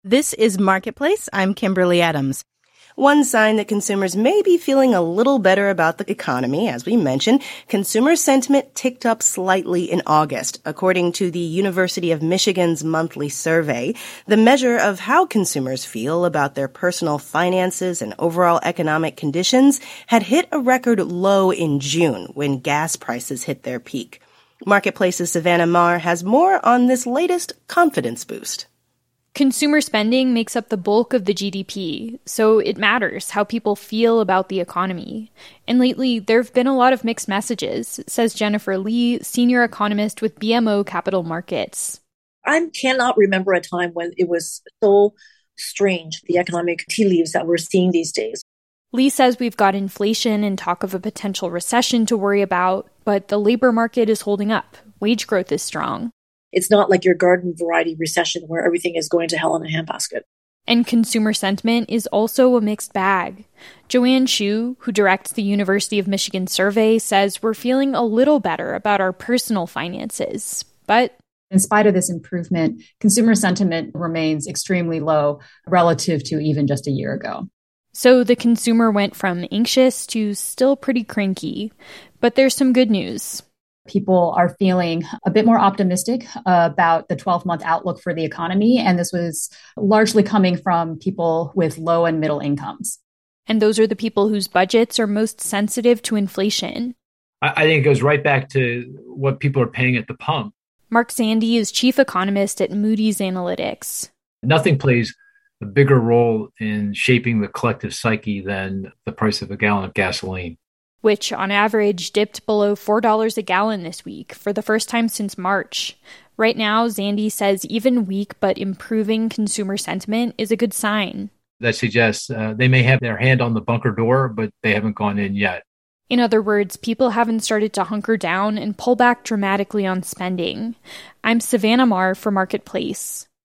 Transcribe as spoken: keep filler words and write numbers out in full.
This is Marketplace. I'm Kimberly Adams. One sign that consumers may be feeling a little better about the economy, as we mentioned, consumer sentiment ticked up slightly in August, according to the University of Michigan's monthly survey. The measure of how consumers feel about their personal finances and overall economic conditions had hit a record low in June when gas prices hit their peak. Marketplace's Savannah Maher has more on this latest confidence boost. Consumer spending makes up the bulk of the G D P, so it matters how people feel about the economy. And lately, there have been a lot of mixed messages, says Jennifer Lee, senior economist with B M O Capital Markets. I cannot remember a time when it was so strange, the economic tea leaves that we're seeing these days. Lee says we've got inflation and talk of a potential recession to worry about, but the labor market is holding up. Wage growth is strong. It's not like your garden variety recession where everything is going to hell in a handbasket. And consumer sentiment is also a mixed bag. Joanne Shu, who directs the University of Michigan survey, says we're feeling a little better about our personal finances. But in spite of this improvement, consumer sentiment remains extremely low relative to even just a year ago. So the consumer went from anxious to still pretty cranky. But there's some good news. People are feeling a bit more optimistic about the twelve-month outlook for the economy, and this was largely coming from people with low and middle incomes. And those are the people whose budgets are most sensitive to inflation. I think it goes right back to what people are paying at the pump. Mark Zandi is chief economist at Moody's Analytics. Nothing plays a bigger role in shaping the collective psyche than the price of a gallon of gasoline, which on average dipped below four dollars a gallon this week for the first time since March. Right now, Zandi says even weak but improving consumer sentiment is a good sign. That suggests uh, they may have their hand on the bunker door, but they haven't gone in yet. In other words, people haven't started to hunker down and pull back dramatically on spending. I'm Savannah Maher for Marketplace.